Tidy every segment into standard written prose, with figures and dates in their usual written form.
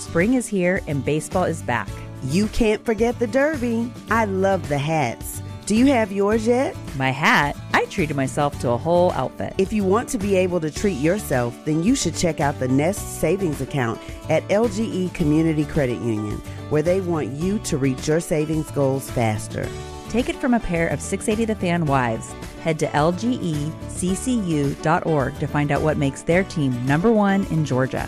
Spring is here and baseball is back. You can't forget the Derby. I love the hats. Do you have yours yet? My hat? I treated myself to a whole outfit. If you want to be able to treat yourself, then you should check out the Nest Savings Account at LGE Community Credit Union, where they want you to reach your savings goals faster. Take it from a pair of 680 The Fan wives. Head to lgeccu.org to find out what makes their team #1 in Georgia.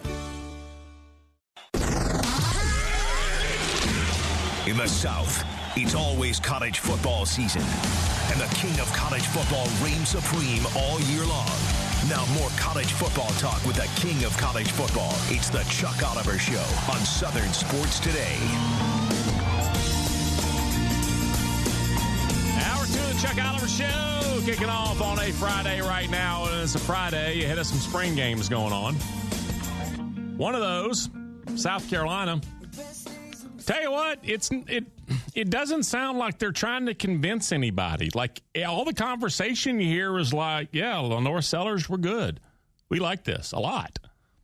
In the South, it's always college football season, and the king of college football reigns supreme all year long. Now more college football talk with the king of college football. It's the Chuck Oliver Show on Southern Sports Today. Hour 2 of the Chuck Oliver Show, kicking off on a Friday right now. And it's a Friday ahead of some spring games going on. One of those, South Carolina. Tell you what, it doesn't sound like they're trying to convince anybody. Like, all the conversation you hear is like, yeah, Lenore Sellers, we're good. We like this a lot.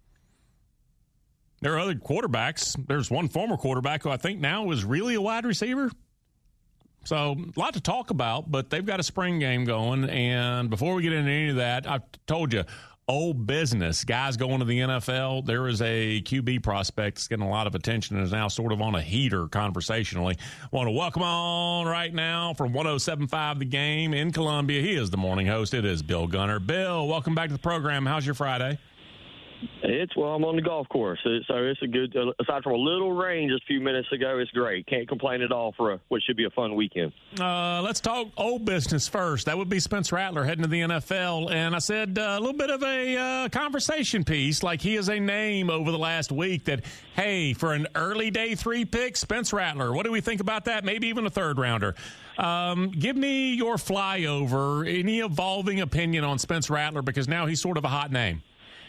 There are other quarterbacks. There's one former quarterback who I think now is really a wide receiver. So, a lot to talk about, but they've got a spring game going. And before we get into any of that, I've told you, old business. Guys going to the NFL. There is a QB prospect that's getting a lot of attention and is now sort of on a heater conversationally. Want to welcome on right now from 107.5 The Game in Columbia. He is the morning host. It is Bill Gunner. Bill, welcome back to the program. How's your Friday? I'm on the golf course, so it's a good. Aside from a little rain just a few minutes ago, it's great. Can't complain at all for what should be a fun weekend. Let's talk old business first. That would be Spence Rattler heading to the NFL, and I said a little bit of a conversation piece, like he is a name over the last week. That hey, for an early day 3 pick, Spence Rattler. What do we think about that? Maybe even a third rounder. Give me your flyover. Any evolving opinion on Spence Rattler, because now he's sort of a hot name.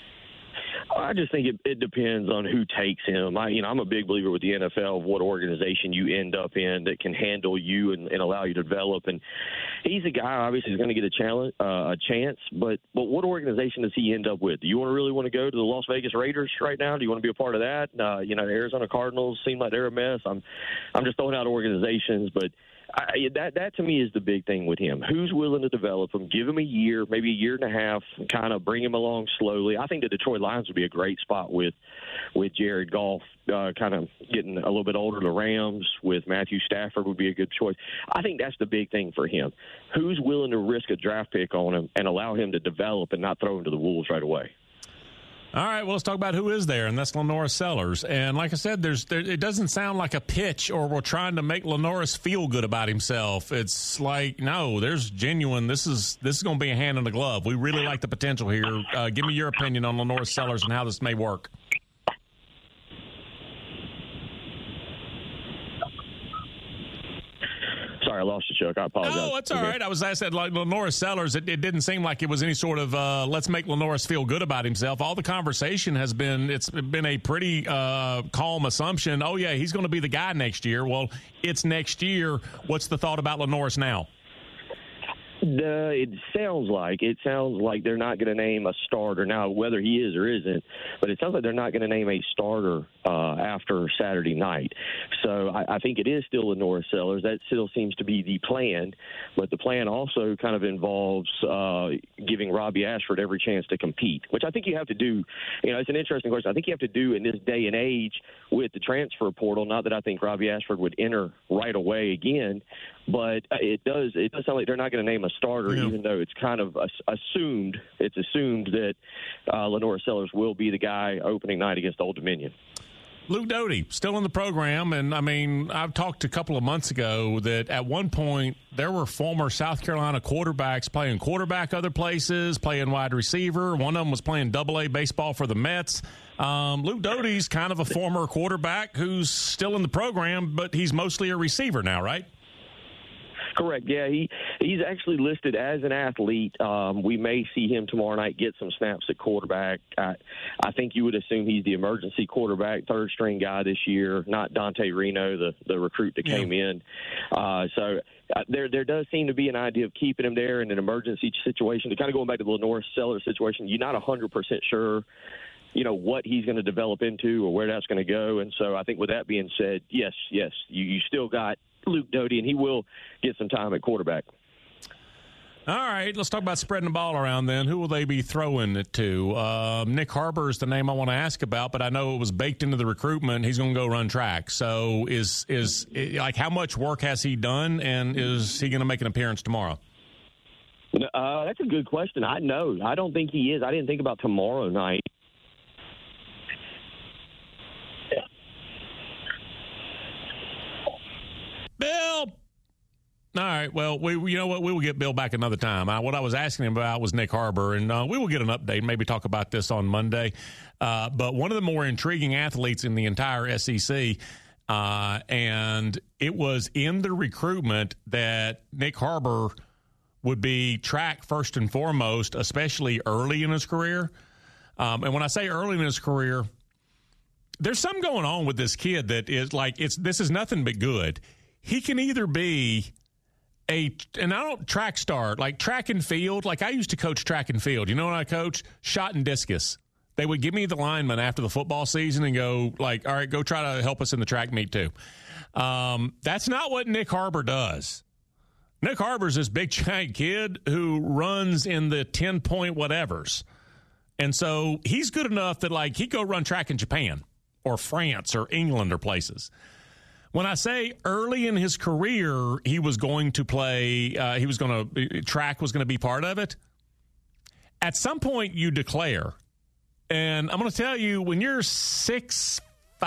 I just think it depends on who takes him. I'm a big believer with the NFL of what organization you end up in that can handle you and allow you to develop. And he's a guy obviously who's going to get a chance. But what organization does he end up with? Do you really want to go to the Las Vegas Raiders right now? Do you want to be a part of that? The Arizona Cardinals seem like they're a mess. I'm just throwing out organizations, but. That to me is the big thing with him. Who's willing to develop him, give him a year, maybe a year and a half, kind of bring him along slowly. I think the Detroit Lions would be a great spot with Jared Goff kind of getting a little bit older. The Rams with Matthew Stafford would be a good choice. I think that's the big thing for him. Who's willing to risk a draft pick on him and allow him to develop and not throw him to the wolves right away? All right, well, let's talk about who is there, and that's Lenore Sellers. And like I said, it doesn't sound like a pitch or we're trying to make Lenore feel good about himself. It's like, no, there's genuine. This is going to be a hand in the glove. We really like the potential here. Give me your opinion on Lenore Sellers and how this may work. Sorry, I lost you, Chuck. I apologize. Oh, it's all right. I said, like Lenore Sellers, it didn't seem like it was any sort of let's make Lenore feel good about himself. All the conversation has been, it's been a pretty calm assumption. Oh, yeah, he's going to be the guy next year. Well, it's next year. What's the thought about Lenore now? It sounds like they're not going to name a starter now, whether he is or isn't. But it sounds like they're not going to name a starter after Saturday night. So I think it is still Lenore Sellers. That still seems to be the plan. But the plan also kind of involves giving Robbie Ashford every chance to compete, which I think you have to do. It's an interesting question. I think you have to do in this day and age with the transfer portal. Not that I think Robbie Ashford would enter right away again, but it does sound like they're not going to name a starter, even though it's kind of assumed. It's assumed that Lenore Sellers will be the guy opening night against Old Dominion. Luke Doty, still in the program, and I've talked a couple of months ago that at one point there were former South Carolina quarterbacks playing quarterback other places, playing wide receiver. One of them was playing AA baseball for the Mets. Luke Doty's kind of a former quarterback who's still in the program, but he's mostly a receiver now, right? Correct. Yeah, he's actually listed as an athlete. We may see him tomorrow night get some snaps at quarterback. I think you would assume he's the emergency quarterback, third-string guy this year, not Dante Reno, the recruit that came in. So there does seem to be an idea of keeping him there in an emergency situation. Kind of going back to the Lenore Sellers situation, you're not 100% sure what he's going to develop into or where that's going to go. And so I think with that being said, yes, you still got Luke Doty, and he will get some time at quarterback. All right, let's talk about spreading the ball around then. Who will they be throwing it to? Nick Harbor is the name I want to ask about, but I know it was baked into the recruitment. He's going to go run track. So is how much work has he done, and is he going to make an appearance tomorrow? That's a good question. I don't think he is. I didn't think about tomorrow night. Bill! All right, well, you know what? We will get Bill back another time. What I was asking him about was Nick Harbor, and we will get an update, maybe talk about this on Monday. But one of the more intriguing athletes in the entire SEC, and it was in the recruitment that Nick Harbor would be track first and foremost, especially early in his career. And when I say early in his career, there's something going on with this kid that is this is nothing but good. He can either be track star, like track and field. Like I used to coach track and field. You know what I coach? Shot and discus. They would give me the lineman after the football season and go all right, go try to help us in the track meet too. That's not what Nick Harbor does. Nick Harbor's this big giant kid who runs in the 10-point whatevers. And so he's good enough that he'd go run track in Japan or France or England or places. When I say early in his career, he was going to play, track was going to be part of it. At some point, you declare, and I'm going to tell you, when you're 6'5",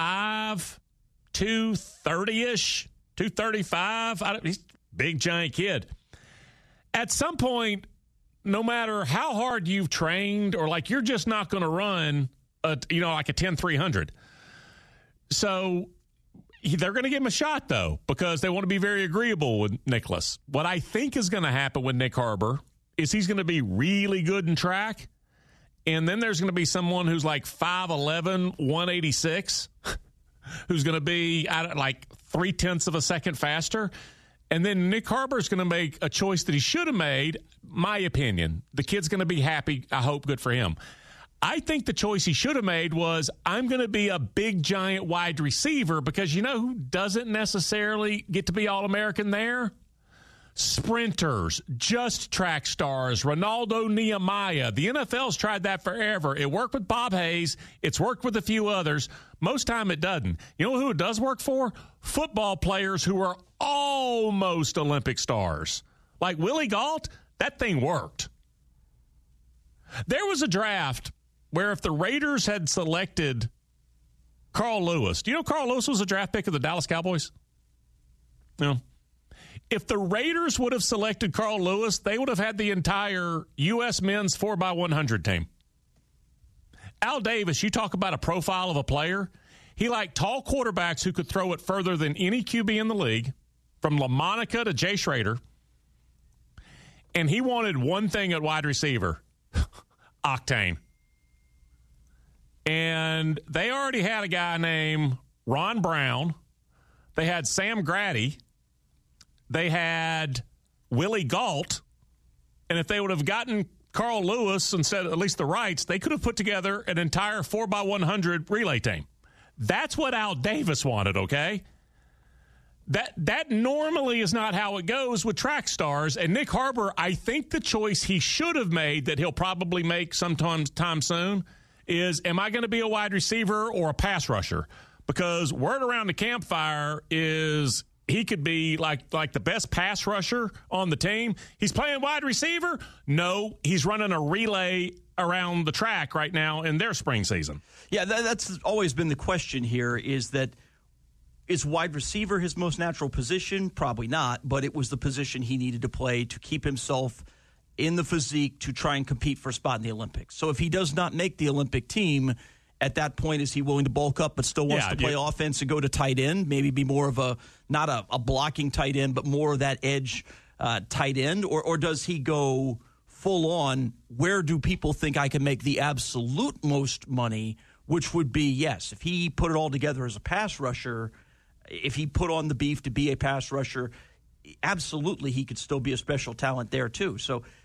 230-ish, 235, he's a big, giant kid. At some point, no matter how hard you've trained, or you're just not going to run, a 10-300. So they're going to give him a shot, though, because they want to be very agreeable with Nicholas. What I think is going to happen with Nick Harbor is he's going to be really good in track, and then there's going to be someone who's 5'11", 186, who's going to be 0.3 of a second faster, and then Nick Harbor is going to make a choice that he should have made, my opinion. The kid's going to be happy. I hope. Good for him. I think the choice he should have made was, I'm going to be a big, giant wide receiver, because you know who doesn't necessarily get to be All-American there? Sprinters, just track stars, Ronaldo Nehemiah. The NFL's tried that forever. It worked with Bob Hayes. It's worked with a few others. Most time it doesn't. You know who it does work for? Football players who are almost Olympic stars. Like Willie Gault, that thing worked. There was a draft where if the Raiders had selected Carl Lewis, do you know Carl Lewis was a draft pick of the Dallas Cowboys? No. If the Raiders would have selected Carl Lewis, they would have had the entire U.S. men's 4x100 team. Al Davis, you talk about a profile of a player. He liked tall quarterbacks who could throw it further than any QB in the league, from LaMonica to Jay Schrader. And he wanted one thing at wide receiver, octane. And they already had a guy named Ron Brown. They had Sam Grady. They had Willie Gault. And if they would have gotten Carl Lewis and said at least the rights, they could have put together an entire 4x100 relay team. That's what Al Davis wanted, okay? That normally is not how it goes with track stars. And Nick Harbor, I think the choice he should have made, that he'll probably make sometime soon, is, am I going to be a wide receiver or a pass rusher? Because word around the campfire is he could be like the best pass rusher on the team. He's playing wide receiver? No, he's running a relay around the track right now in their spring season. Yeah, that's always been the question here, is wide receiver his most natural position? Probably not, but it was the position he needed to play to keep himself in the physique to try and compete for a spot in the Olympics. So if he does not make the Olympic team, at that point, is he willing to bulk up but still wants to play offense and go to tight end, maybe be more of not a blocking tight end, but more of that edge tight end? Or does he go full on, where do people think I can make the absolute most money, which would be, yes, if he put it all together as a pass rusher, if he put on the beef to be a pass rusher, absolutely he could still be a special talent there too. So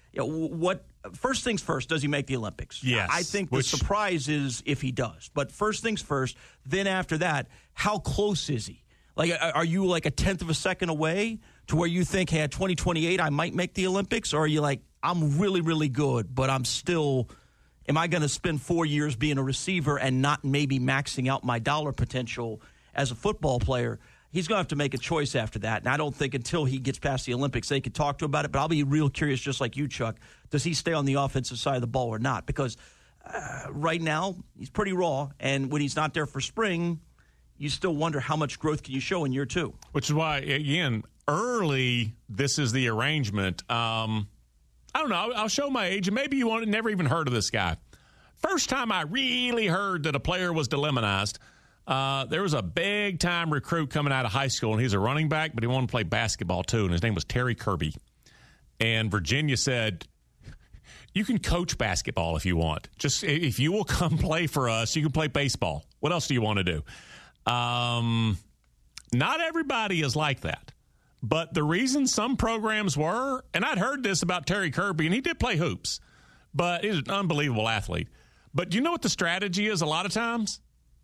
First things first, does he make the Olympics? Yes. I think the surprise is if he does. But first things first, then after that, how close is he? Like, are you like a tenth of a second away to where you think, hey, at 2028, I might make the Olympics? Or are you like, I'm really, really good, but I'm still, am I going to spend 4 years being a receiver and not maybe maxing out my dollar potential as a football player? He's going to have to make a choice after that. And I don't think until he gets past the Olympics they could talk to him about it. But I'll be real curious, just like you, Chuck. Does he stay on the offensive side of the ball or not? Because right now he's pretty raw. And when he's not there for spring, you still wonder how much growth can you show in year two. Which is why, again, early, this is the arrangement. I don't know. I'll show my age. And maybe you never even heard of this guy. First time I really heard that a player was demonized, there was a big-time recruit coming out of high school, and he's a running back, but he wanted to play basketball too, and his name was Terry Kirby. And Virginia said, you can coach basketball if you want. Just if you will come play for us, you can play baseball. What else do you want to do? Not everybody is like that. But the reason some programs were, and I'd heard this about Terry Kirby, and he did play hoops, but he's an unbelievable athlete. But do you know what the strategy is a lot of times?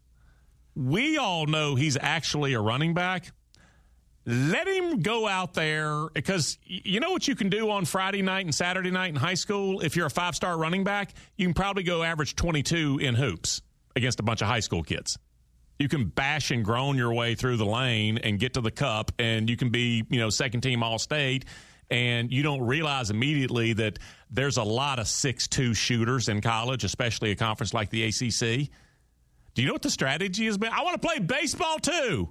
We all know he's actually a running back. Let him go out there, because you know what you can do on Friday night and Saturday night in high school? If you're a five-star running back, you can probably go average 22 in hoops against a bunch of high school kids. You can bash and groan your way through the lane and get to the cup, and you can be, second-team All-State, and you don't realize immediately that there's a lot of 6'2" shooters in college, especially a conference like the ACC. Do you know what the strategy has been? I want to play baseball too.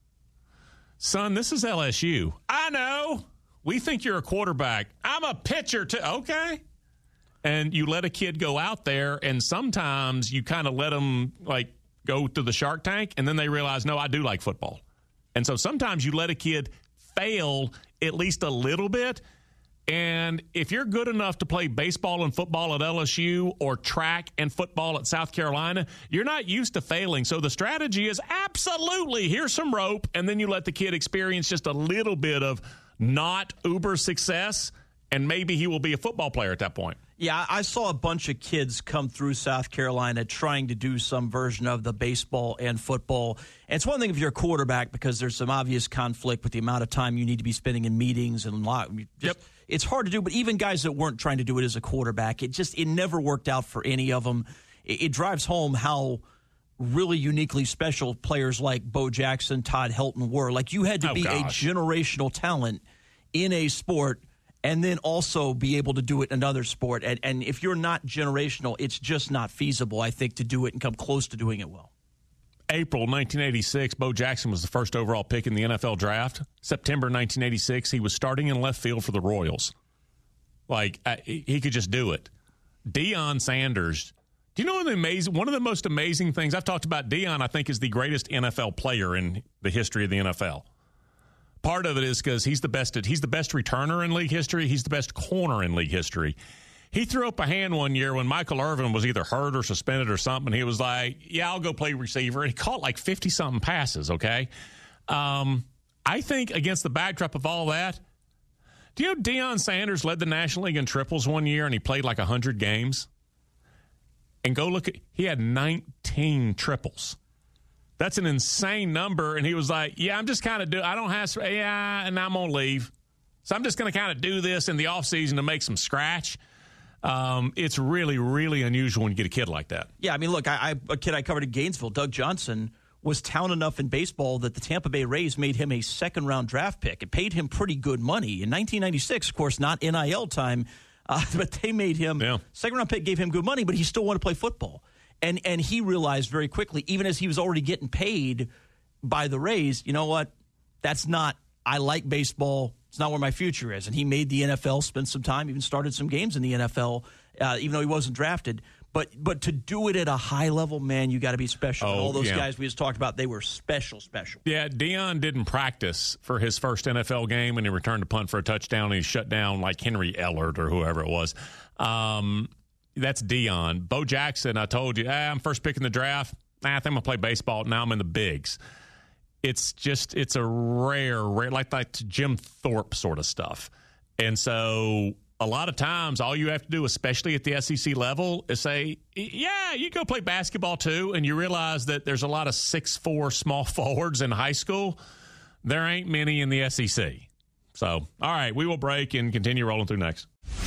Son, this is LSU. I know. We think you're a quarterback. I'm a pitcher too. Okay. And you let a kid go out there, and sometimes you kind of let them go to the Shark Tank, and then they realize, no, I do like football. And so sometimes you let a kid fail at least a little bit. And if you're good enough to play baseball and football at LSU or track and football at South Carolina, you're not used to failing. So the strategy is absolutely, here's some rope, and then you let the kid experience just a little bit of not uber success, and maybe he will be a football player at that point. Yeah, I saw a bunch of kids come through South Carolina trying to do some version of the baseball and football. And it's one thing if you're a quarterback, because there's some obvious conflict with the amount of time you need to be spending in meetings and It's hard to do, but even guys that weren't trying to do it as a quarterback, it never worked out for any of them. It drives home how really uniquely special players like Bo Jackson, Todd Helton were. Like, you had to be a generational talent in a sport and then also be able to do it in another sport. And if you're not generational, it's just not feasible, I think, to do it and come close to doing it well. April 1986, Bo Jackson was the first overall pick in the NFL draft. September 1986, he was starting in left field for the Royals. He could just do it. Deion Sanders. Do you know one of the most amazing things? I've talked about Deion, I think, is the greatest NFL player in the history of the NFL. Part of it is because he's the best returner in league history. He's the best corner in league history. He threw up a hand one year when Michael Irvin was either hurt or suspended or something. He was like, yeah, I'll go play receiver. And he caught 50-something passes, okay? I think against the backdrop of all that, do you know Deion Sanders led the National League in triples one year, and he played 100 games? And go look he had 19 triples. That's an insane number. And he was like, yeah, I'm just kind of and I'm going to leave. So I'm just going to kind of do this in the offseason to make some scratch. It's really, really unusual when you get a kid like that. Yeah, I mean, look, a kid I covered in Gainesville, Doug Johnson, was talented enough in baseball that the Tampa Bay Rays made him a second-round draft pick. It paid him pretty good money. In 1996, of course, not NIL time, but they made him second-round pick, gave him good money, but he still wanted to play football. And he realized very quickly, even as he was already getting paid by the Rays, you know what? I like baseball. It's not where my future is. And he made the NFL, spent some time, even started some games in the NFL, even though he wasn't drafted. But to do it at a high level, man, you got to be special. And all those guys we just talked about, they were special. Yeah, Deion didn't practice for his first NFL game, and he returned to punt for a touchdown, and he shut down like Henry Ellard or whoever it was. That's Deion. Bo Jackson, I told you, I'm first pick in the draft. I think I'm going to play baseball. Now I'm in the bigs. It's a rare, like Jim Thorpe sort of stuff. And so a lot of times all you have to do, especially at the SEC level, is say, yeah, you go play basketball too, and you realize that there's a lot of 6'4" small forwards in high school. There ain't many in the SEC. So, all right, we will break and continue rolling through next.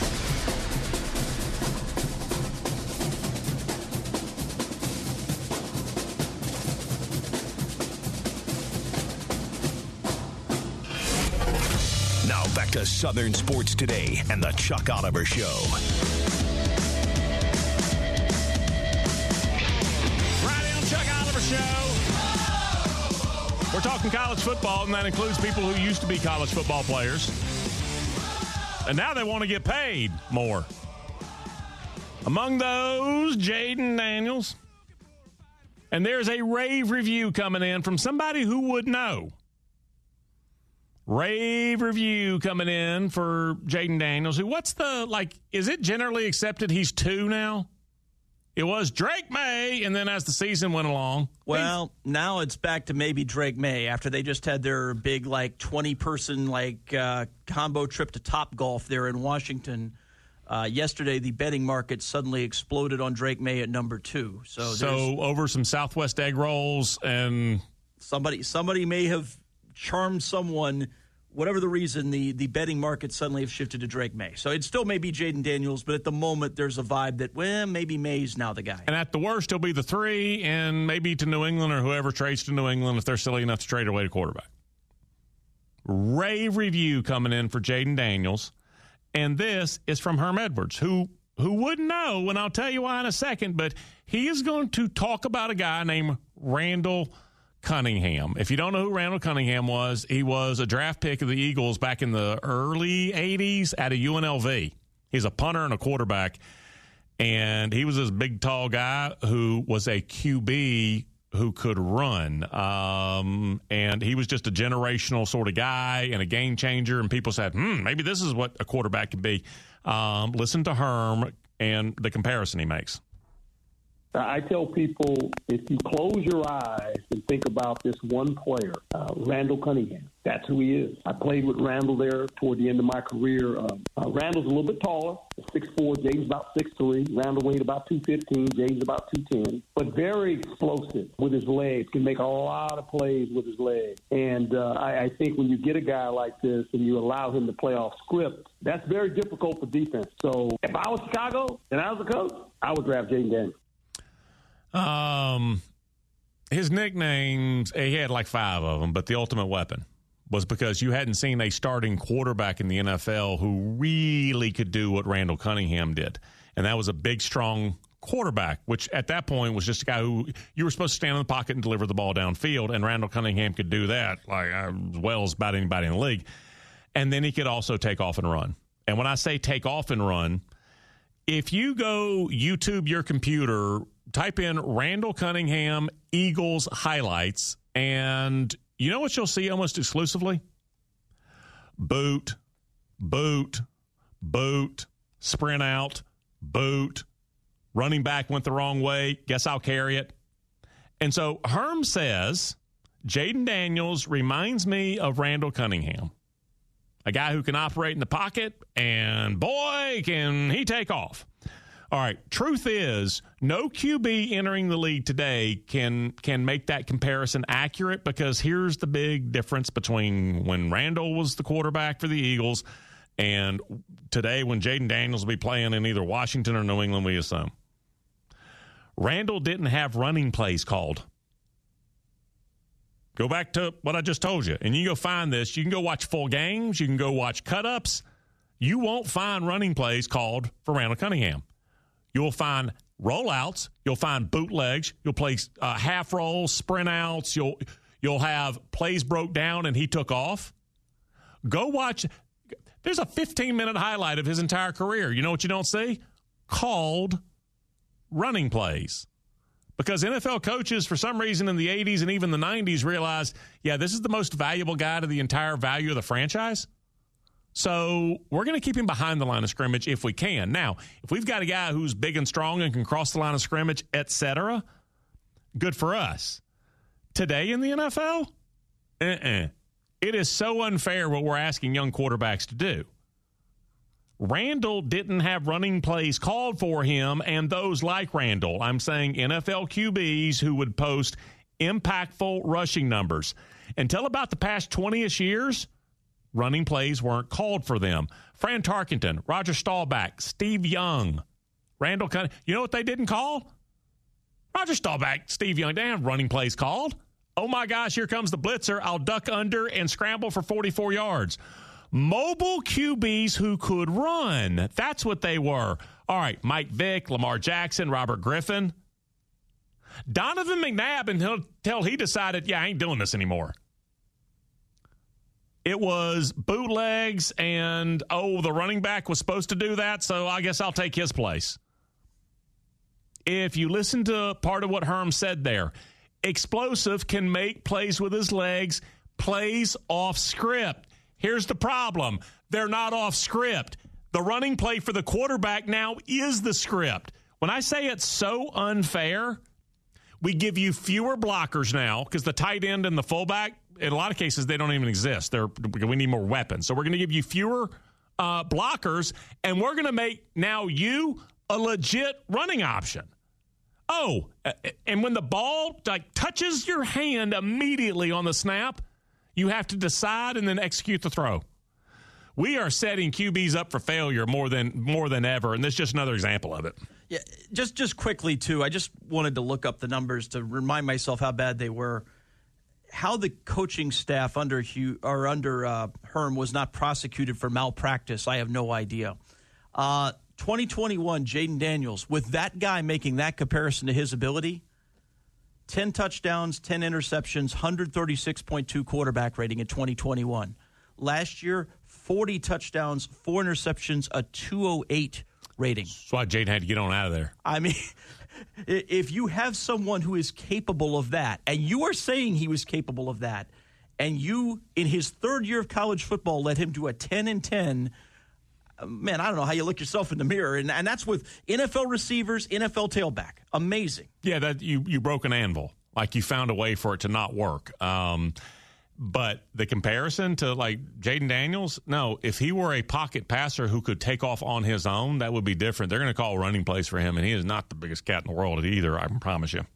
Now back to Southern Sports Today and the Chuck Oliver Show. Friday on Chuck Oliver Show. We're talking college football, and that includes people who used to be college football players. And now they want to get paid more. Among those, Jayden Daniels. And there's a rave review coming in from somebody who would know. Rave review coming in for Jayden Daniels. Is it generally accepted he's 2 now? It was Drake May, and then as the season went along. Well, now it's back to maybe Drake May after they just had their big, 20-person, combo trip to Topgolf there in Washington. Yesterday, the betting market suddenly exploded on Drake May at number 2. So over some Southwest egg rolls and somebody may have charmed someone. Whatever the reason, the betting market suddenly have shifted to Drake May. So it still may be Jayden Daniels, but at the moment there's a vibe that, maybe May's now the guy. And at the worst, he'll be the 3, and maybe to New England or whoever trades to New England if they're silly enough to trade away to quarterback. Rave review coming in for Jayden Daniels. And this is from Herm Edwards, who wouldn't know, and I'll tell you why in a second, but he is going to talk about a guy named Randall Cunningham. If you don't know who Randall Cunningham was, he was a draft pick of the Eagles back in the early 80s out of UNLV. He's a punter and a quarterback, and he was this big, tall guy who was a QB who could run. And he was just a generational sort of guy and a game changer, and people said, maybe this is what a quarterback could be. Listen to Herm and the comparison he makes. I tell people, if you close your eyes and think about this one player, Randall Cunningham, that's who he is. I played with Randall there toward the end of my career. Randall's a little bit taller, 6'4", James about 6'3". Randall weighed about 215, James about 210, but very explosive with his legs, can make a lot of plays with his legs. And I think when you get a guy like this and you allow him to play off script, that's very difficult for defense. So if I was Chicago and I was a coach, I would draft Jayden Daniels. His nicknames, he had 5 of them, but the ultimate weapon was because you hadn't seen a starting quarterback in the NFL who really could do what Randall Cunningham did. And that was a big, strong quarterback, which at that point was just a guy who you were supposed to stand in the pocket and deliver the ball downfield, and Randall Cunningham could do that as well as about anybody in the league. And then he could also take off and run. And when I say take off and run, if you go YouTube your computer, type in Randall Cunningham Eagles highlights, and you know what you'll see almost exclusively? Boot, sprint out, boot, running back went the wrong way, guess I'll carry it. And so Herm says Jayden Daniels reminds me of Randall Cunningham, a guy who can operate in the pocket, and boy, can he take off. All right, truth is, no QB entering the league today can make that comparison accurate, because here's the big difference between when Randall was the quarterback for the Eagles and today when Jayden Daniels will be playing in either Washington or New England, we assume. Randall didn't have running plays called. Go back to what I just told you, and you go find this. You can go watch full games. You can go watch cut-ups. You won't find running plays called for Randall Cunningham. You'll find rollouts. You'll find bootlegs. You'll play half rolls, sprint outs. You'll have plays broke down and he took off. Go watch. There's a 15-minute highlight of his entire career. You know what you don't see? Called running plays. Because NFL coaches, for some reason in the 80s and even the 90s, realized, this is the most valuable guy to the entire value of the franchise. So we're going to keep him behind the line of scrimmage if we can. Now, if we've got a guy who's big and strong and can cross the line of scrimmage, etc., good for us. Today in the NFL, it is so unfair what we're asking young quarterbacks to do. Randall didn't have running plays called for him, and those like Randall. I'm saying NFL QBs who would post impactful rushing numbers. Until about the past 20-ish years, running plays weren't called for them. Fran Tarkenton, Roger Staubach, Steve Young, Randall Cunningham. You know what they didn't call? Roger Staubach, Steve Young, they didn't have running plays called. Oh, my gosh, here comes the blitzer. I'll duck under and scramble for 44 yards. Mobile QBs who could run. That's what they were. All right, Mike Vick, Lamar Jackson, Robert Griffin. Donovan McNabb until he decided, I ain't doing this anymore. It was bootlegs and, the running back was supposed to do that, so I guess I'll take his place. If you listen to part of what Herm said there, explosive can make plays with his legs, plays off script. Here's the problem. They're not off script. The running play for the quarterback now is the script. When I say it's so unfair, we give you fewer blockers now because the tight end and the fullback, in a lot of cases, they don't even exist. We need more weapons. So we're going to give you fewer blockers, and we're going to make now you a legit running option. Oh, and when the ball touches your hand immediately on the snap, you have to decide and then execute the throw. We are setting QBs up for failure more than ever, and this is just another example of it. Yeah, just quickly, too, I just wanted to look up the numbers to remind myself how bad they were. How the coaching staff under Herm was not prosecuted for malpractice, I have no idea. 2021, Jaden Daniels, with that guy making that comparison to his ability, 10 touchdowns, 10 interceptions, 136.2 quarterback rating in 2021. Last year, 40 touchdowns, 4 interceptions, a 208 rating. That's why Jaden had to get on out of there. I mean, if you have someone who is capable of that, and you are saying he was capable of that, and you, in his third year of college football, let him do a 10-10, man, I don't know how you look yourself in the mirror. And that's with NFL receivers, NFL tailback. Amazing. Yeah, that you broke an anvil. Like you found a way for it to not work. But the comparison to like Jaden Daniels, no, if he were a pocket passer who could take off on his own, that would be different. They're going to call running plays for him, and he is not the biggest cat in the world either, I can promise you.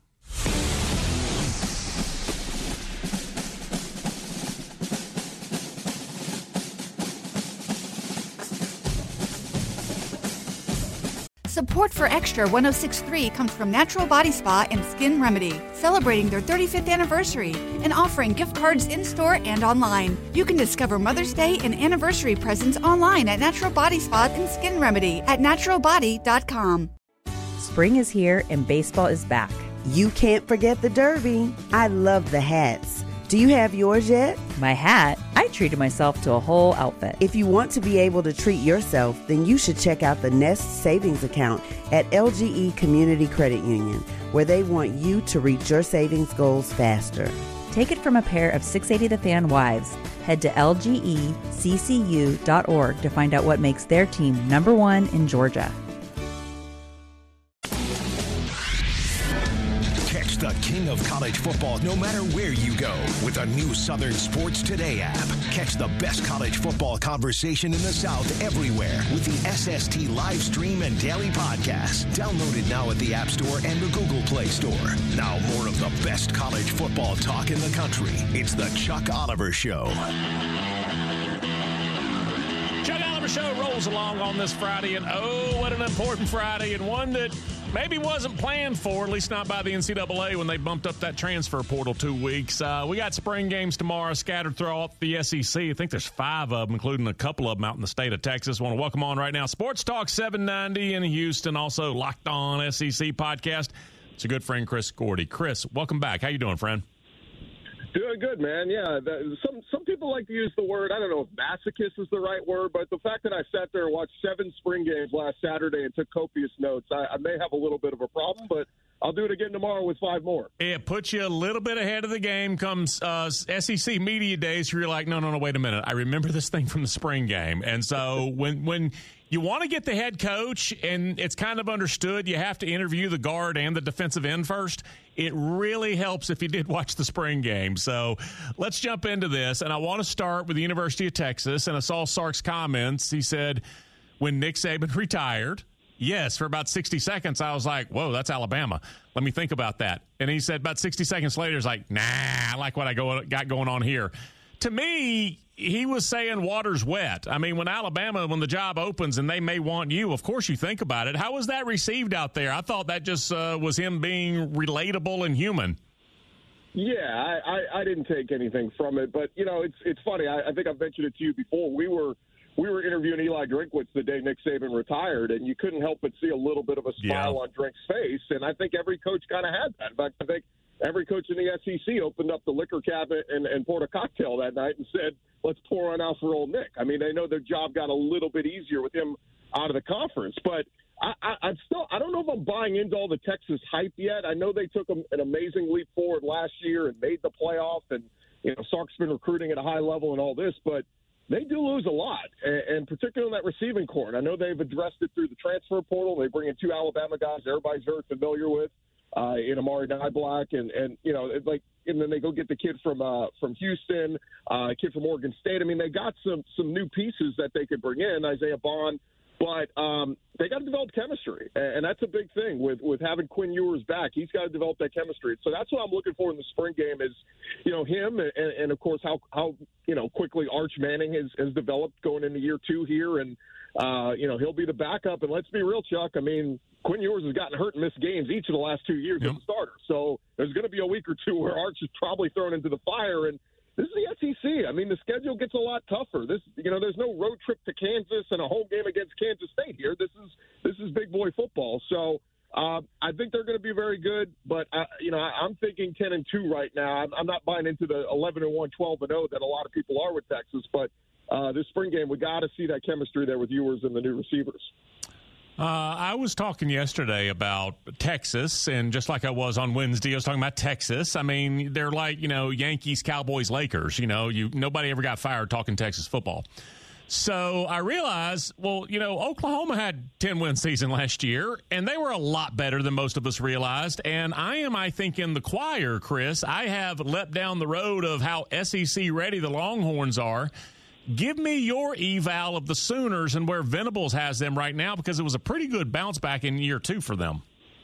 Support for Extra 106.3 comes from Natural Body Spa and Skin Remedy, celebrating their 35th anniversary and offering gift cards in-store and online. You can discover Mother's Day and anniversary presents online at Natural Body Spa and Skin Remedy at naturalbody.com. Spring is here and baseball is back. You can't forget the Derby. I love the hats. Do you have yours yet? My hat? I treated myself to a whole outfit. If you want to be able to treat yourself, then you should check out the Nest Savings Account at LGE Community Credit Union, where they want you to reach your savings goals faster. Take it from a pair of 680 The Fan wives. Head to lgeccu.org to find out what makes their team #1 in Georgia. The king of college football, no matter where you go, with a new Southern Sports Today app. Catch the best college football conversation in the South everywhere with the SST live stream and daily podcast. Download it now at the App Store and the Google Play Store. Now more of the best college football talk in the country. It's the Chuck Oliver Show. Chuck Oliver Show rolls along on this Friday, and what an important Friday, and one that maybe wasn't planned for, at least not by the NCAA when they bumped up that transfer portal 2 weeks. We got spring games tomorrow scattered throughout the SEC. I think there's 5 of them, including a couple of them out in the state of Texas. Want to welcome on right now Sports Talk 790 in Houston, also Locked On SEC podcast. It's a good friend, Chris Gordy. Chris, welcome back. How you doing, friend? Doing good, man. Yeah, some people like to use the word, I don't know if masochist is the right word, but the fact that I sat there and watched 7 spring games last Saturday and took copious notes, I may have a little bit of a problem, but I'll do it again tomorrow with 5 more. It puts you a little bit ahead of the game comes SEC Media Days, where you're like, no, wait a minute. I remember this thing from the spring game. And so when you want to get the head coach, and it's kind of understood you have to interview the guard and the defensive end first, it really helps if you did watch the spring game. So let's jump into this. And I want to start with the University of Texas. And I saw Sark's comments. He said, when Nick Saban retired, yes, for about 60 seconds, I was like, whoa, that's Alabama. Let me think about that. And he said about 60 seconds later, he's like, nah, I like what I got going on here. To me, he was saying water's wet. I mean, when the job opens and they may want you, of course you think about it. How was that received out there? I thought that just was him being relatable and human. Yeah, I didn't take anything from it. But, it's funny. I think I've mentioned it to you before. We were interviewing Eli Drinkwitz the day Nick Saban retired, and you couldn't help but see a little bit of a smile on Drink's face. And I think every coach kind of had that. In fact, I think every coach in the SEC opened up the liquor cabinet and poured a cocktail that night and said, let's pour one out for old Nick. I mean, they know their job got a little bit easier with him out of the conference. But I don't know if I'm buying into all the Texas hype yet. I know they took an amazing leap forward last year and made the playoff, and, Sark's been recruiting at a high level and all this, but they do lose a lot, and particularly in that receiving corps. And I know they've addressed it through the transfer portal. They bring in 2 Alabama guys everybody's very familiar with, in Amari Niblack, and then they go get the kid from Houston, a kid from Oregon State. I mean, they got some new pieces that they could bring in, Isaiah Bond, but they got to develop chemistry, and that's a big thing with having Quinn Ewers back. He's got to develop that chemistry. So that's what I'm looking for in the spring game is, him and of course how quickly Arch Manning has developed going into year 2 here, and he'll be the backup. And let's be real, Chuck. I mean, Quinn Ewers has gotten hurt and missed games each of the last 2 years as a starter. So there's going to be a week or two where Arch is probably thrown into the fire. And this is the SEC. I mean, the schedule gets a lot tougher. There's no road trip to Kansas and a home game against Kansas State here. This is big boy football. So I think they're going to be very good. But I'm thinking 10-2 right now. I'm not buying into the 11-1, 12-0 that a lot of people are with Texas. But this spring game, we got to see that chemistry there with Ewers and the new receivers. I was talking yesterday about Texas, and just like I was on Wednesday, I was talking about Texas. I mean, they're like, Yankees, Cowboys, Lakers. Nobody ever got fired talking Texas football. So I realized, Oklahoma had 10-win season last year, and they were a lot better than most of us realized. And I think, in the choir, Chris. I have leapt down the road of how SEC ready the Longhorns are. Give me your eval of the Sooners and where Venables has them right now, because it was a pretty good bounce back in year 2 for them.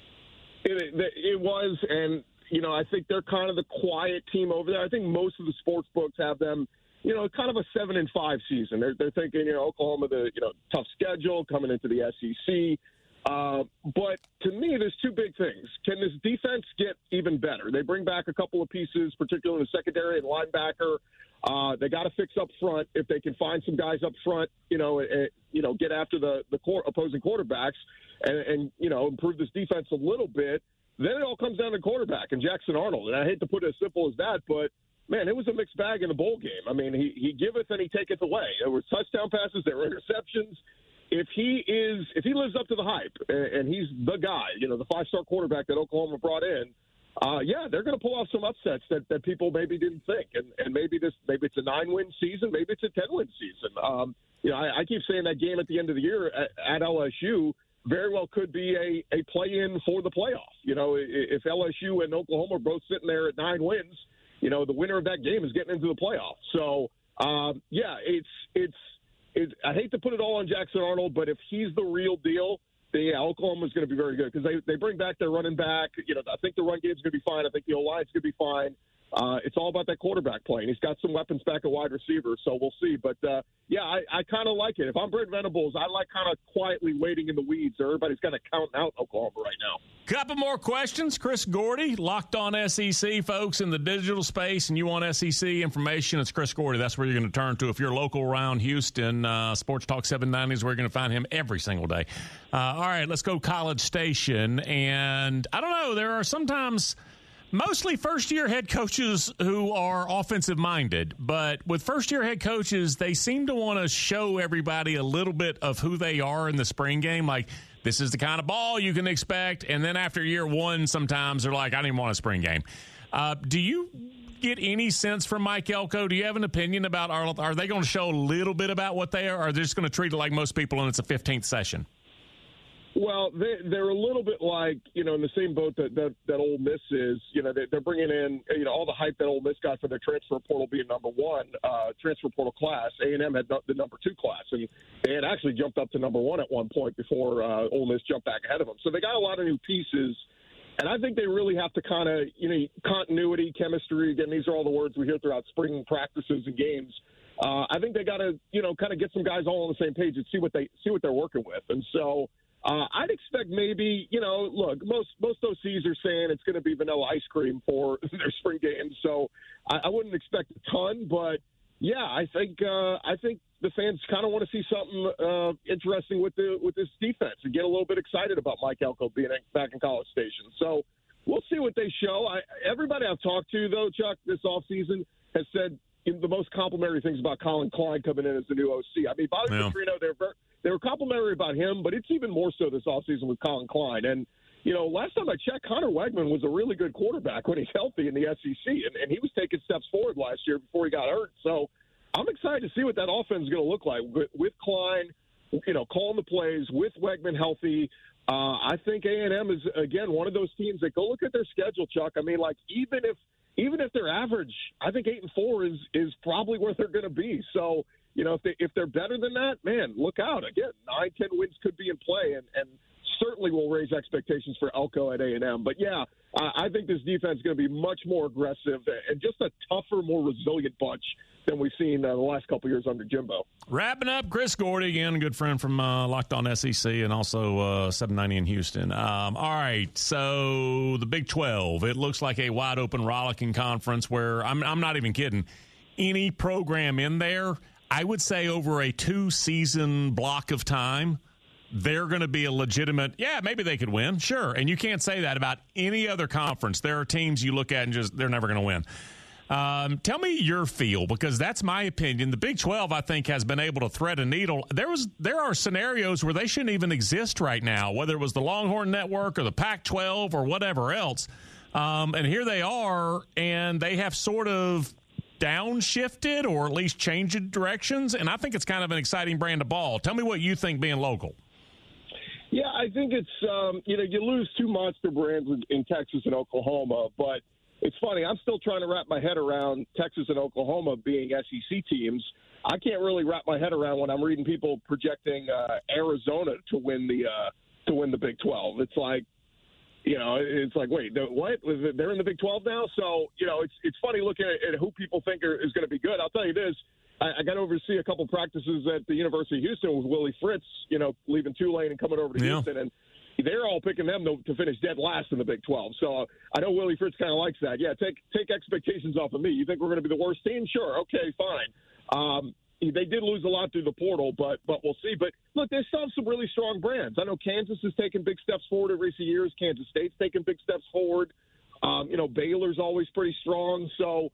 It was, and, I think they're kind of the quiet team over there. I think most of the sports books have them, kind of a 7-5 season. They're thinking, Oklahoma, tough schedule coming into the SEC. But to me, there's 2 big things. Can this defense get even better? They bring back a couple of pieces, particularly in the secondary and linebacker. They got to fix up front. If they can find some guys up front, get after the opposing quarterbacks and improve this defense a little bit, then it all comes down to quarterback and Jackson Arnold. And I hate to put it as simple as that, but man, it was a mixed bag in the bowl game. I mean, he giveth and he taketh away. There were touchdown passes, there were interceptions. If he lives up to the hype and he's the guy, the 5-star quarterback that Oklahoma brought in, they're going to pull off some upsets that people maybe didn't think, and maybe it's a 9-win season, maybe it's a 10-win season. I keep saying that game at the end of the year at LSU very well could be a play-in for the playoff. If LSU and Oklahoma are both sitting there at 9 wins, the winner of that game is getting into the playoff. So I hate to put it all on Jackson Arnold, but if he's the real deal, Oklahoma's going to be very good because they bring back their running back. I think the run game's going to be fine. I think the O-line's going to be fine. It's all about that quarterback play, and he's got some weapons back at wide receiver, so we'll see. But, I kind of like it. If I'm Brent Venables, I like kind of quietly waiting in the weeds. Everybody's kind of counting out Oklahoma right now. Couple more questions. Chris Gordy, Locked On SEC, folks, in the digital space, and you want SEC information, it's Chris Gordy. That's where you're going to turn to. If you're local around Houston, Sports Talk 790 is where you're going to find him every single day. All right, let's go College Station. And I don't know, there are sometimes mostly first-year head coaches who are offensive-minded, but with first-year head coaches, they seem to want to show everybody a little bit of who they are in the spring game. Like, this is the kind of ball you can expect, and then after year 1, sometimes they're like, I didn't want a spring game. Do you get any sense from Mike Elko? Do you have an opinion about, are they going to show a little bit about what they are, or are they just going to treat it like most people and it's a 15th session? Well, they're a little bit like, in the same boat that Ole Miss is. They're bringing in, all the hype that Ole Miss got for their transfer portal being number one transfer portal class. A&M had the number 2 class, and they had actually jumped up to number 1 at one point before Ole Miss jumped back ahead of them. So they got a lot of new pieces, and I think they really have to kind of, continuity, chemistry. Again, these are all the words we hear throughout spring practices and games. I think they got to, kind of get some guys all on the same page and see what they're working with, and so. I'd expect maybe, look, most OCs are saying it's going to be vanilla ice cream for their spring games, so I wouldn't expect a ton. But yeah, I think the fans kind of want to see something interesting with this defense and get a little bit excited about Mike Elko being back in College Station. So we'll see what they show. Everybody I've talked to, though, Chuck, this offseason has said the most complimentary things about Colin Klein coming in as the new OC. I mean, Bobby Petrino, they were complimentary about him, but it's even more so this offseason with Colin Klein. And, last time I checked, Connor Wegman was a really good quarterback when he's healthy in the SEC, and he was taking steps forward last year before he got hurt. So I'm excited to see what that offense is going to look like with Klein, calling the plays, with Wegman healthy. I think A&M is, again, one of those teams that go look at their schedule, Chuck. I mean, like, even if they're average, I think 8-4 is probably where they're going to be. So, if they're better than that, man, look out. Again, 9-10 wins could be in play, and certainly will raise expectations for Elko at A&M. But, yeah, I think this defense is going to be much more aggressive and just a tougher, more resilient bunch than we've seen the last couple years under Jimbo. Wrapping up, Chris Gordy, again, a good friend from Locked On SEC and also 790 in Houston. All right, so the Big 12, it looks like a wide-open, rollicking conference where, I'm not even kidding, any program in there, I would say over a 2-season block of time, they're going to be a legitimate, maybe they could win, sure. And you can't say that about any other conference. There are teams you look at and just, they're never going to win. Tell me your feel, because that's my opinion. The Big 12, I think, has been able to thread a needle. There are scenarios where they shouldn't even exist right now, whether it was the Longhorn Network or the Pac-12 or whatever else. And here they are, and they have sort of downshifted or at least changed directions, and I think it's kind of an exciting brand of ball. Tell me what you think being local. Yeah, I think it's, you lose 2 monster brands in Texas and Oklahoma, but it's funny. I'm still trying to wrap my head around Texas and Oklahoma being SEC teams. I can't really wrap my head around when I'm reading people projecting Arizona to win the Big 12. It's like, it's like, wait, what? They're in the Big 12 now? So, it's funny looking at who people think is going to be good. I'll tell you this. I got to oversee a couple practices at the University of Houston with Willie Fritz, leaving Tulane and coming over to Houston. And they're all picking them to finish dead last in the Big 12. So I know Willie Fritz kind of likes that. Yeah, take expectations off of me. You think we're going to be the worst team? Sure. Okay, fine. They did lose a lot through the portal, but we'll see. But, look, they still have some really strong brands. I know Kansas has taken big steps forward in recent years. Kansas State's taken big steps forward. Baylor's always pretty strong. So,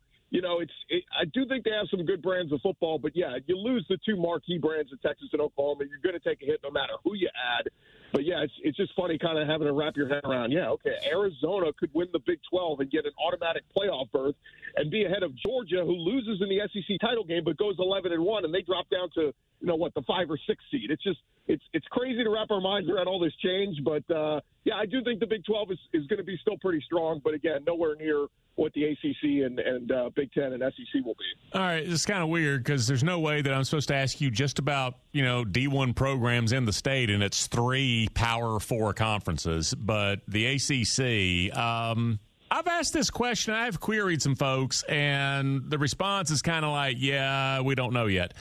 I do think they have some good brands of football. But, yeah, you lose the 2 marquee brands in Texas and Oklahoma, you're going to take a hit no matter who you add. But, yeah, it's just funny kind of having to wrap your head around, Arizona could win the Big 12 and get an automatic playoff berth and be ahead of Georgia, who loses in the SEC title game but goes 11-1, and they drop down to, the 5 or 6 seed. It's just it's crazy to wrap our minds around all this change. But, I do think the Big 12 is going to be still pretty strong. But, again, nowhere near what the ACC and Big Ten and SEC will be. All right, it's kind of weird because there's no way that I'm supposed to ask you just about, D1 programs in the state, and it's 3 Power 4 conferences. But the ACC, I've asked this question. I've queried some folks, and the response is kind of like, we don't know yet.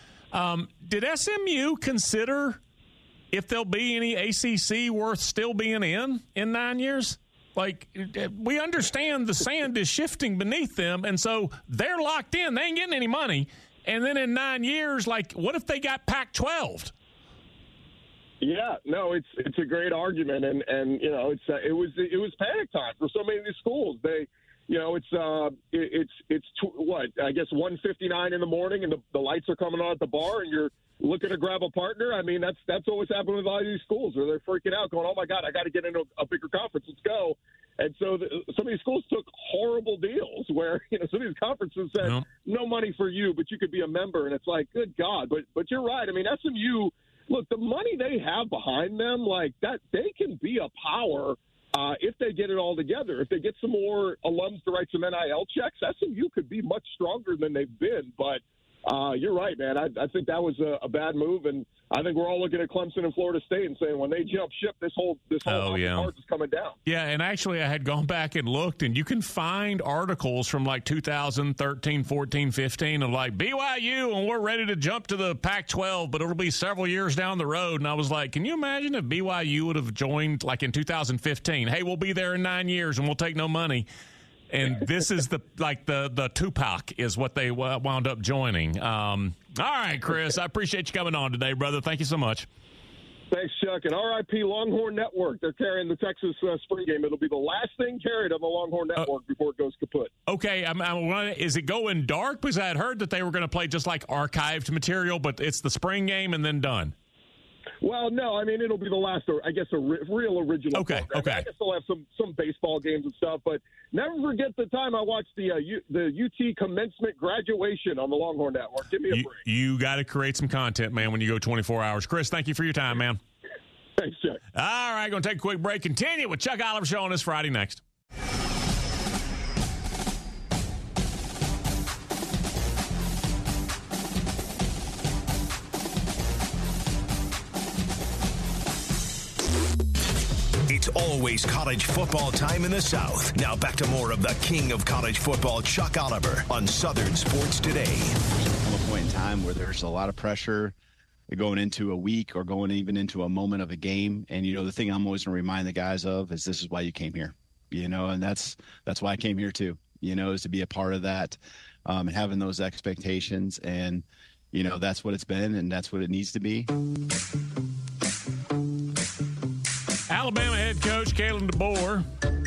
Did SMU consider if there'll be any ACC worth still being in 9 years? Like, we understand the sand is shifting beneath them, and so they're locked in. They ain't getting any money. And then in 9 years, like, what if they got Pac-12? Yeah, no, it's a great argument, and it was panic time for so many of these schools. They, it's what, I guess 1:59 in the morning, and the lights are coming on at the bar, and you're looking to grab a partner. I mean, that's always happened with a lot of these schools where they're freaking out, going, "Oh my God, I got to get into a bigger conference. Let's go." And so some of these schools took horrible deals where some of these conferences said no money for you, but you could be a member, and it's like, good God. But you're right. I mean, SMU. look, the money they have behind them, like that, they can be a power if they get it all together. If they get some more alums to write some NIL checks, SMU could be much stronger than they've been. But you're right, man. I think that was a bad move, and I think we're all looking at Clemson and Florida State and saying when they jump ship, this whole cards is coming down. Yeah, and actually I had gone back and looked, and you can find articles from like 2013, 14, 15 of like BYU, and we're ready to jump to the Pac-12, but it'll be several years down the road. And I was like, can you imagine if BYU would have joined like in 2015? Hey, we'll be there in 9 years, and we'll take no money. And this is the Tupac is what they wound up joining. All right, Chris, I appreciate you coming on today, brother. Thank you so much. Thanks, Chuck. And RIP Longhorn Network. They're carrying the Texas spring game. It'll be the last thing carried on the Longhorn Network before it goes kaput. Okay, is it going dark? Because I had heard that they were going to play just like archived material, but it's the spring game and then done. Well, no, I mean, it'll be the last, I guess, a real original program. Okay. I guess they'll have some baseball games and stuff, but never forget the time I watched the UT commencement graduation on the Longhorn Network. Give me a break. You got to create some content, man, when you go 24 hours. Chris, thank you for your time, man. Thanks, Chuck. All right, going to take a quick break. Continue with Chuck Oliver Show on this Friday next. It's always college football time in the South. Now back to more of the king of college football, Chuck Oliver, on Southern Sports Today. There's come a point in time where there's a lot of pressure going into a week or going even into a moment of a game. And, the thing I'm always going to remind the guys of is this is why you came here, and that's why I came here too, is to be a part of that, and having those expectations. And, that's what it's been and that's what it needs to be. Alabama head coach Kalen DeBoer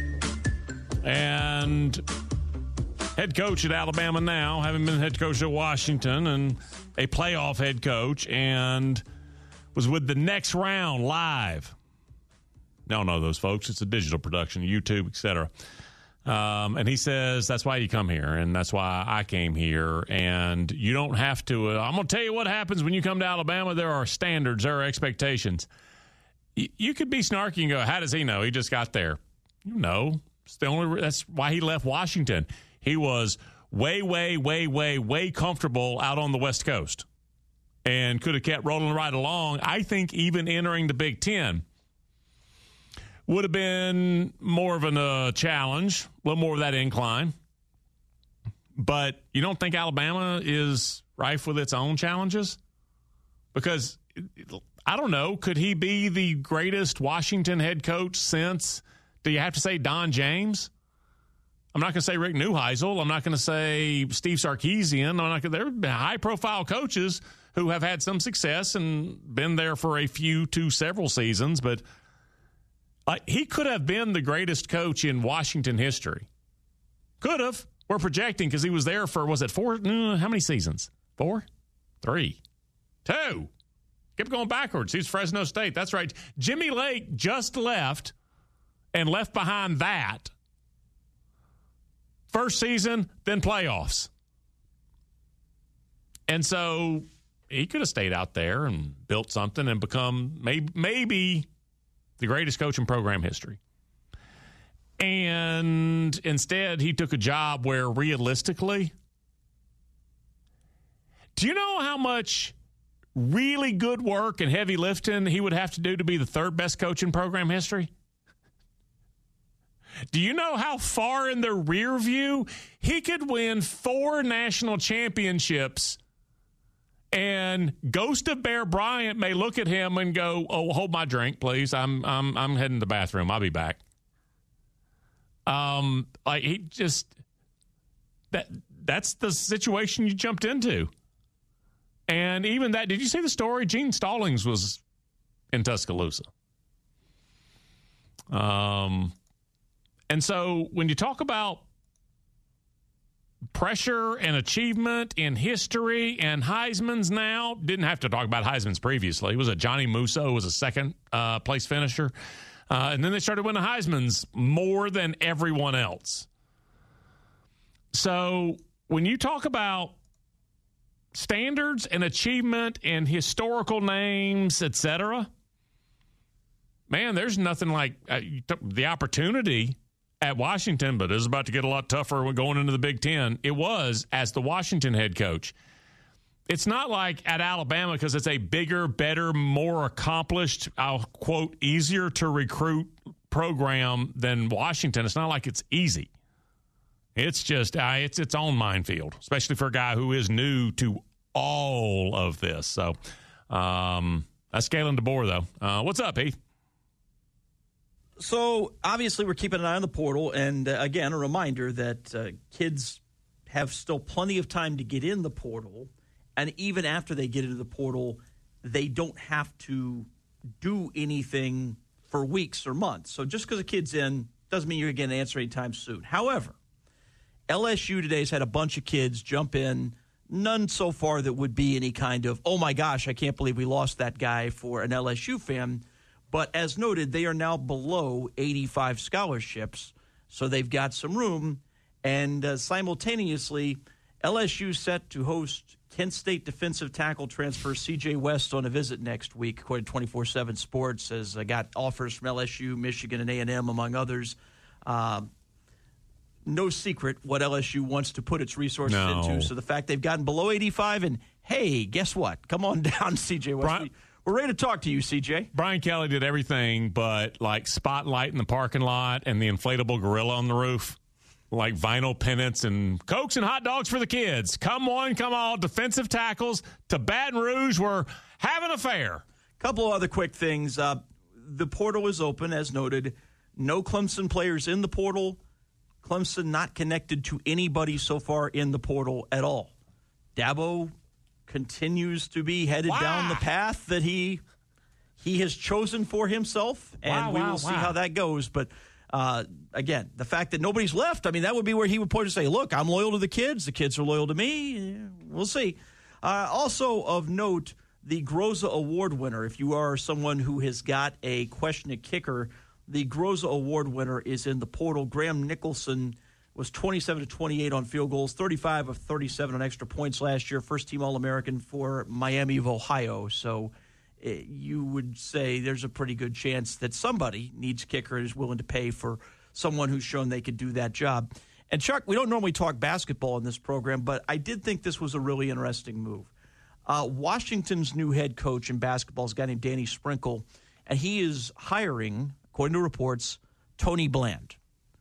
and head coach at Alabama now, having been head coach at Washington and a playoff head coach, and was with the Next Round live. Y'all know those folks. It's a digital production, YouTube, etc. And he says that's why you come here, and that's why I came here. And you don't have to. I'm going to tell you what happens when you come to Alabama. There are standards. There are expectations. You could be snarky and go, how does he know? He just got there. That's why he left Washington. He was way comfortable out on the West Coast and could have kept rolling right along. I think even entering the Big Ten would have been more of a challenge, a little more of that incline. But you don't think Alabama is rife with its own challenges? Because I don't know. Could he be the greatest Washington head coach since, do you have to say Don James? I'm not going to say Rick Neuheisel. I'm not going to say Steve Sarkisian. There are high-profile coaches who have had some success and been there for a few to several seasons, but he could have been the greatest coach in Washington history. Could have. We're projecting because he was there for, was it 4? How many seasons? 4? 3? 2? Kept going backwards. He's Fresno State. That's right. Jimmy Lake just left and left behind that. First season, then playoffs. And so he could have stayed out there and built something and become maybe the greatest coach in program history. And instead, he took a job where realistically, do you know how much really good work and heavy lifting he would have to do to be the third best coach in program history? Do you know how far in the rear view he could win 4 national championships, and Ghost of Bear Bryant may look at him and go, "Oh, hold my drink, please. I'm heading to the bathroom. I'll be back." That's the situation you jumped into. And even that, did you see the story? Gene Stallings was in Tuscaloosa. And so when you talk about pressure and achievement in history and Heisman's now, didn't have to talk about Heisman's previously. It was Johnny Musso was a second place finisher. And then they started winning Heisman's more than everyone else. So when you talk about standards and achievement and historical names, etc., man, there's nothing like the opportunity at Washington, but it's about to get a lot tougher when going into the Big Ten. It was as the Washington head coach. It's not like at Alabama because it's a bigger, better, more accomplished, I'll quote, easier to recruit program than Washington. It's not like it's easy. It's just it's its own minefield, especially for a guy who is new to all of this. So that's Kalen DeBoer, though. What's up, Heath? So, obviously, we're keeping an eye on the portal. And, again, a reminder that kids have still plenty of time to get in the portal. And even after they get into the portal, they don't have to do anything for weeks or months. So just because a kid's in doesn't mean you're going to answer anytime soon. However, LSU today has had a bunch of kids jump in, none so far that would be any kind of, oh, my gosh, I can't believe we lost that guy for an LSU fan. But as noted, they are now below 85 scholarships, so they've got some room. And simultaneously, LSU set to host Kent State defensive tackle transfer C.J. West on a visit next week, according to 24/7 Sports, has got offers from LSU, Michigan, and A&M, among others. No secret what LSU wants to put its resources into. So the fact they've gotten below 85, and, hey, guess what? Come on down, C.J. West. We're ready to talk to you, C.J. Brian Kelly did everything but, like, spotlight in the parking lot and the inflatable gorilla on the roof. Like vinyl pennants and Cokes and hot dogs for the kids. Come on, come on. Defensive tackles to Baton Rouge. We're having a fair. Couple of other quick things. The portal is open, as noted. No Clemson players in the portal. Clemson not connected to anybody so far in the portal at all. Dabo continues to be headed down the path that he has chosen for himself, and we will see how that goes. But again, the fact that nobody's left, I mean, that would be where he would point to say, look, I'm loyal to the kids are loyal to me. We'll see. Also of note, the Groza Award winner, if you are someone who has got a question at kicker, the Groza Award winner is in the portal. Graham Nicholson was 27-28 on field goals, 35 of 37 on extra points last year, first-team All-American for Miami of Ohio. So you would say there's a pretty good chance that somebody needs a kicker and is willing to pay for someone who's shown they could do that job. And, Chuck, we don't normally talk basketball in this program, but I did think this was a really interesting move. Washington's new head coach in basketball is a guy named Danny Sprinkle, and he is hiring, according to reports, Tony Bland.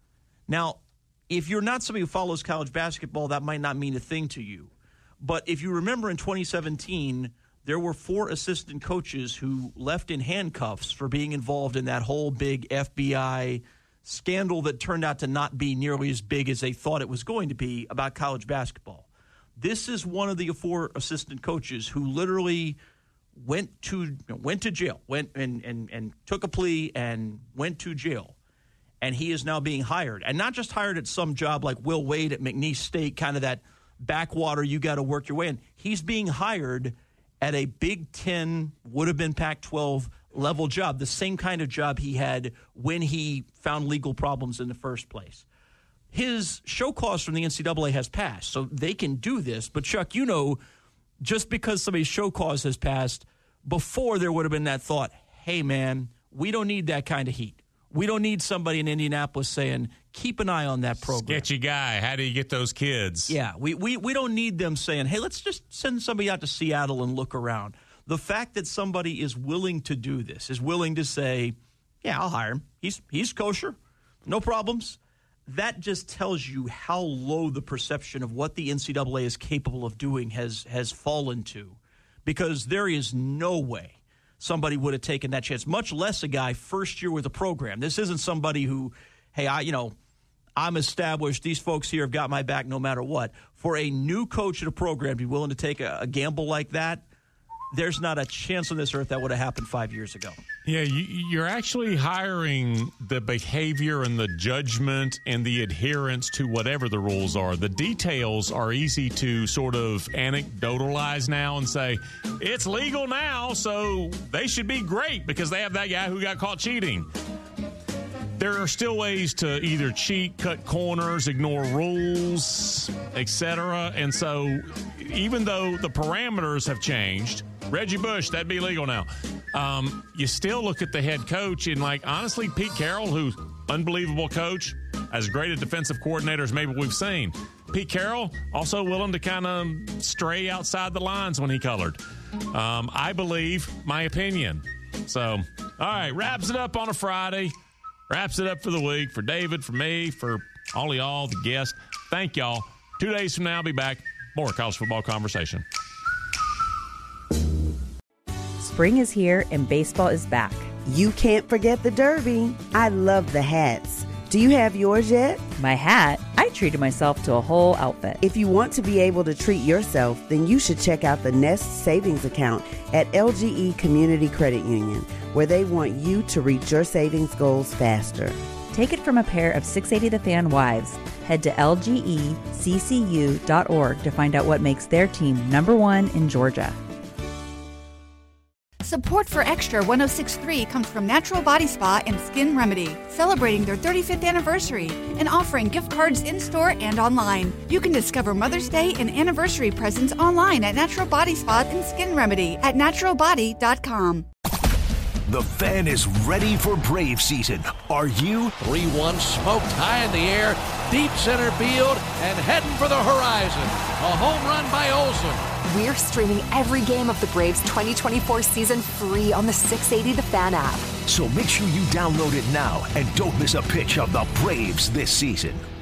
Now, if you're not somebody who follows college basketball, that might not mean a thing to you. But if you remember in 2017, there were 4 assistant coaches who left in handcuffs for being involved in that whole big FBI scandal that turned out to not be nearly as big as they thought it was going to be about college basketball. This is one of the 4 assistant coaches who literally went to jail, went and took a plea and went to jail. And he is now being hired. And not just hired at some job like Will Wade at McNeese State, kind of that backwater, you got to work your way in. He's being hired at a Big Ten, would have been Pac-12 level job, the same kind of job he had when he found legal problems in the first place. His show cause from the NCAA has passed, so they can do this. But, Chuck, you know, just because somebody's show cause has passed, before there would have been that thought, hey, man, we don't need that kind of heat. We don't need somebody in Indianapolis saying, keep an eye on that program. Sketchy guy. How do you get those kids? Yeah, we don't need them saying, hey, let's just send somebody out to Seattle and look around. The fact that somebody is willing to do this, is willing to say, yeah, I'll hire him. He's kosher. No problems. That just tells you how low the perception of what the NCAA is capable of doing has fallen to. Because there is no way somebody would have taken that chance, much less a guy first year with a program. This isn't somebody who, hey, I'm established. These folks here have got my back no matter what. For a new coach at a program to be willing to take a gamble like that, there's not a chance on this earth that would have happened 5 years ago. Yeah, you're actually hiring the behavior and the judgment and the adherence to whatever the rules are. The details are easy to sort of anecdotalize now and say, it's legal now, so they should be great because they have that guy who got caught cheating. there are still ways to either cheat, cut corners, ignore rules, etc. And so even though the parameters have changed, Reggie Bush, that'd be legal now. You still look at the head coach and, like, honestly, Pete Carroll, who's unbelievable coach, as great a defensive coordinator as maybe we've seen. Pete Carroll also willing to kind of stray outside the lines when he colored. I believe my opinion. So, all right, wraps it up on a Friday. Wraps it up for the week. For David, for me, for all of y'all, the guests. Thank y'all. 2 days from now, I'll be back. More college football conversation. Spring is here and baseball is back. You can't forget the Derby. I love the hats. Do you have yours yet? My hat? I treated myself to a whole outfit. If you want to be able to treat yourself, then you should check out the Nest Savings Account at LGE Community Credit Union, where they want you to reach your savings goals faster. Take it from a pair of 680 The Fan wives. Head to lgeccu.org to find out what makes their team #1 in Georgia. Support for Extra 106.3 comes from Natural Body Spa and Skin Remedy, celebrating their 35th anniversary and offering gift cards in-store and online. You can discover Mother's Day and anniversary presents online at Natural Body Spa and Skin Remedy at naturalbody.com. The Fan is ready for Brave season. Are you? 3-1 smoked high in the air, deep center field, and heading for the horizon. A home run by Olsen. We're streaming every game of the Braves 2024 season free on the 680 The Fan app. So make sure you download it now and don't miss a pitch of the Braves this season.